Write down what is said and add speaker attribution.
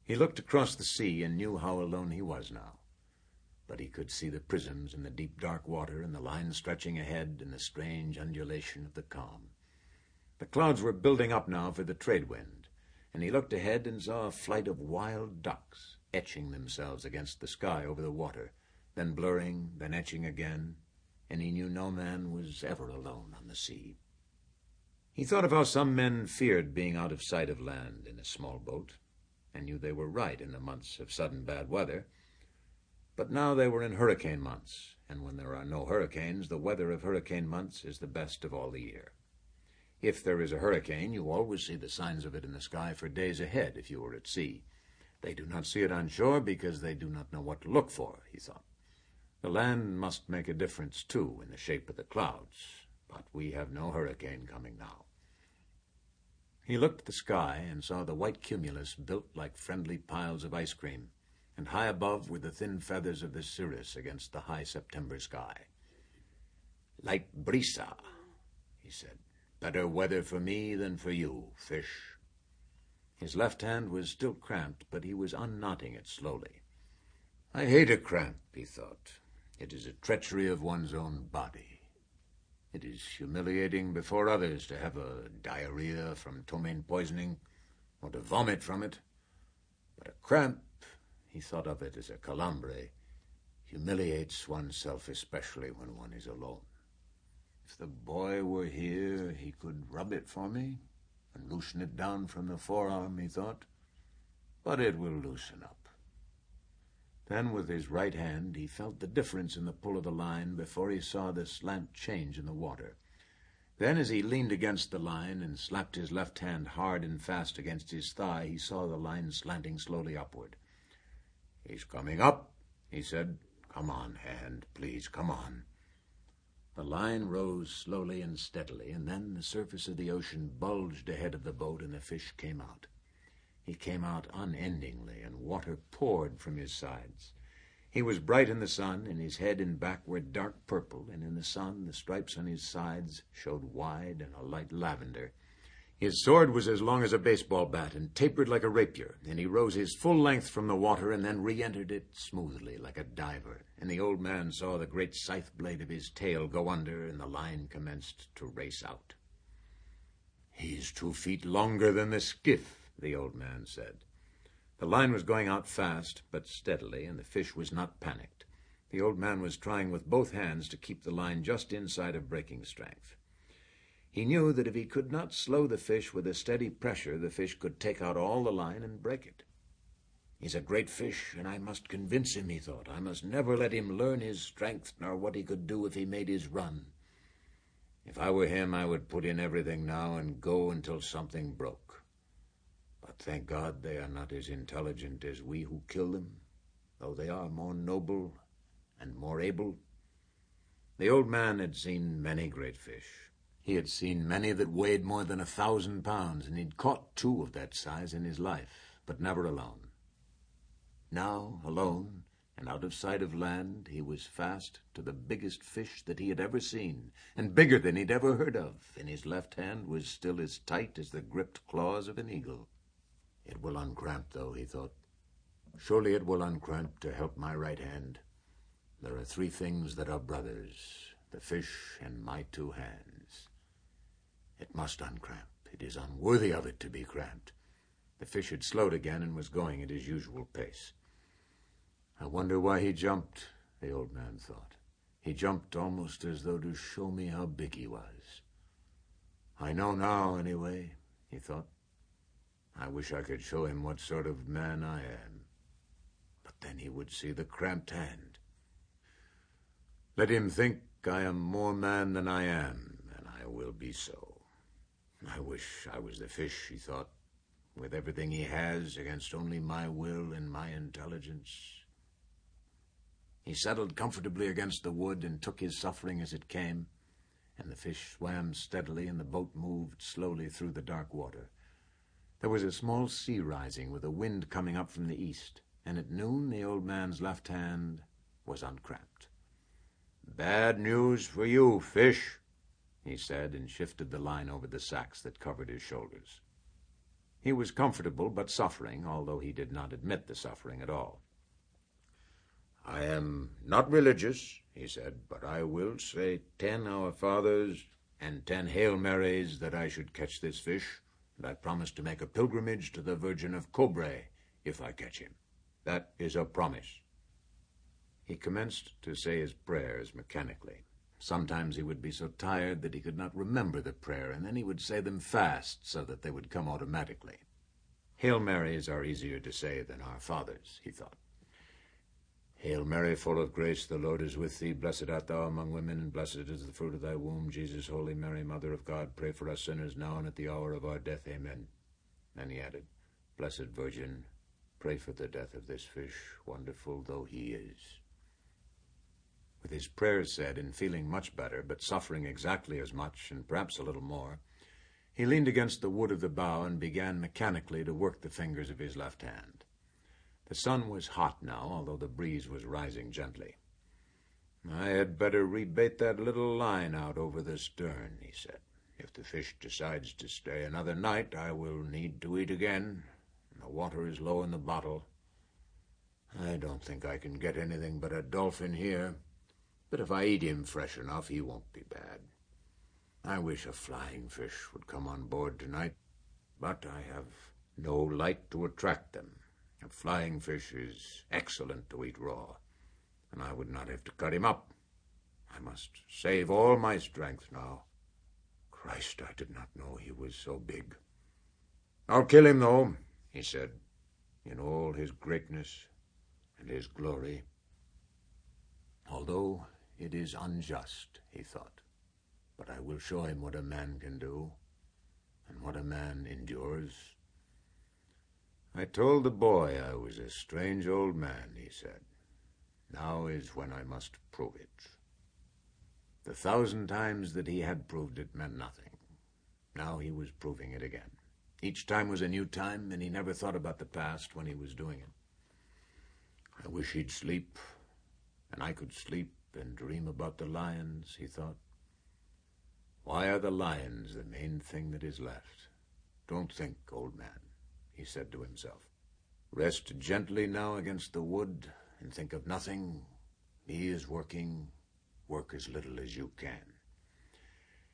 Speaker 1: He looked across the sea and knew how alone he was now. But he could see the prisms in the deep dark water and the line stretching ahead and the strange undulation of the calm. The clouds were building up now for the trade wind, and he looked ahead and saw a flight of wild ducks etching themselves against the sky over the water, then blurring, then etching again, and he knew no man was ever alone on the sea. He thought of how some men feared being out of sight of land in a small boat, and knew they were right in the months of sudden bad weather. But now they were in hurricane months, and when there are no hurricanes, the weather of hurricane months is the best of all the year. If there is a hurricane, you always see the signs of it in the sky for days ahead if you are at sea. They do not see it on shore because they do not know what to look for, he thought. The land must make a difference, too, in the shape of the clouds, but we have no hurricane coming now. He looked at the sky and saw the white cumulus built like friendly piles of ice cream, and high above were the thin feathers of the cirrus against the high September sky. "Light brisa," he said. "Better weather for me than for you, fish." His left hand was still cramped, but he was unknotting it slowly. "I hate a cramp," he thought. "It is a treachery of one's own body. It is humiliating before others to have a diarrhea from ptomaine poisoning, or to vomit from it. But a cramp," he thought of it as a calambre, "humiliates oneself, especially when one is alone. If the boy were here, he could rub it for me and loosen it down from the forearm," he thought. "But it will loosen up." Then with his right hand he felt the difference in the pull of the line before he saw the slant change in the water. Then as he leaned against the line and slapped his left hand hard and fast against his thigh, he saw the line slanting slowly upward. "He's coming up," he said. "Come on, hand, please, come on." The line rose slowly and steadily, and then the surface of the ocean bulged ahead of the boat and the fish came out. He came out unendingly, and water poured from his sides. He was bright in the sun, and his head and back were dark purple, and in the sun the stripes on his sides showed wide and a light lavender. His sword was as long as a baseball bat and tapered like a rapier, and he rose his full length from the water and then re-entered it smoothly like a diver, and the old man saw the great scythe blade of his tail go under, and the line commenced to race out. "He's 2 feet longer than the skiff," the old man said. The line was going out fast, but steadily, and the fish was not panicked. The old man was trying with both hands to keep the line just inside of breaking strength. He knew that if he could not slow the fish with a steady pressure, the fish could take out all the line and break it. "He's a great fish, and I must convince him," he thought. "I must never let him learn his strength, nor what he could do if he made his run. If I were him, I would put in everything now and go until something broke. But thank God they are not as intelligent as we who kill them, though they are more noble and more able." The old man had seen many great fish. He had seen many that weighed more than 1,000 pounds, and he'd caught 2 of that size in his life, but never alone. Now, alone, and out of sight of land, he was fast to the biggest fish that he had ever seen, and bigger than he'd ever heard of, and his left hand was still as tight as the gripped claws of an eagle. "It will uncramp, though," he thought. "Surely it will uncramp to help my right hand. There are 3 things that are brothers, the fish and my 2 hands. It must uncramp. It is unworthy of it to be cramped." The fish had slowed again and was going at his usual pace. "I wonder why he jumped," the old man thought. "He jumped almost as though to show me how big he was. I know now, anyway," he thought. "I wish I could show him what sort of man I am. But then he would see the cramped hand. Let him think I am more man than I am, and I will be so. I wish I was the fish," he thought, "with everything he has against only my will and my intelligence." He settled comfortably against the wood and took his suffering as it came, and the fish swam steadily and the boat moved slowly through the dark water. There was a small sea rising with a wind coming up from the east, and at noon the old man's left hand was uncramped. "Bad news for you, fish," he said, and shifted the line over the sacks that covered his shoulders. He was comfortable but suffering, although he did not admit the suffering at all. "I am not religious," he said, "but I will say 10 Our Fathers and 10 Hail Marys that I should catch this fish, and I promise to make a pilgrimage to the Virgin of Cobre if I catch him. That is a promise." He commenced to say his prayers mechanically. Sometimes he would be so tired that he could not remember the prayer, and then he would say them fast so that they would come automatically. Hail Marys are easier to say than Our Fathers, he thought. "Hail Mary, full of grace, the Lord is with thee. Blessed art thou among women, and blessed is the fruit of thy womb, Jesus. Holy Mary, Mother of God, pray for us sinners now and at the hour of our death. Amen." Then he added, "Blessed Virgin, pray for the death of this fish, wonderful though he is." With his prayers said and feeling much better, but suffering exactly as much and perhaps a little more, he leaned against the wood of the bow and began mechanically to work the fingers of his left hand. The sun was hot now, although the breeze was rising gently. "I had better rebait that little line out over the stern," he said. "If the fish decides to stay another night, I will need to eat again, and the water is low in the bottle. I don't think I can get anything but a dolphin here, but if I eat him fresh enough, he won't be bad. I wish a flying fish would come on board tonight, but I have no light to attract them. A flying fish is excellent to eat raw, and I would not have to cut him up. I must save all my strength now. Christ, I did not know he was so big. I'll kill him, though," he said, "in all his greatness and his glory. Although it is unjust," he thought, "but I will show him what a man can do, and what a man endures." "I told the boy I was a strange old man," he said. "Now is when I must prove it." The 1,000 times that he had proved it meant nothing. Now he was proving it again. Each time was a new time, and he never thought about the past when he was doing it. "I wish he'd sleep, and I could sleep and dream about the lions," he thought. "Why are the lions the main thing that is left? Don't think, old man," he said to himself. "Rest gently now against the wood and think of nothing. He is working. Work as little as you can."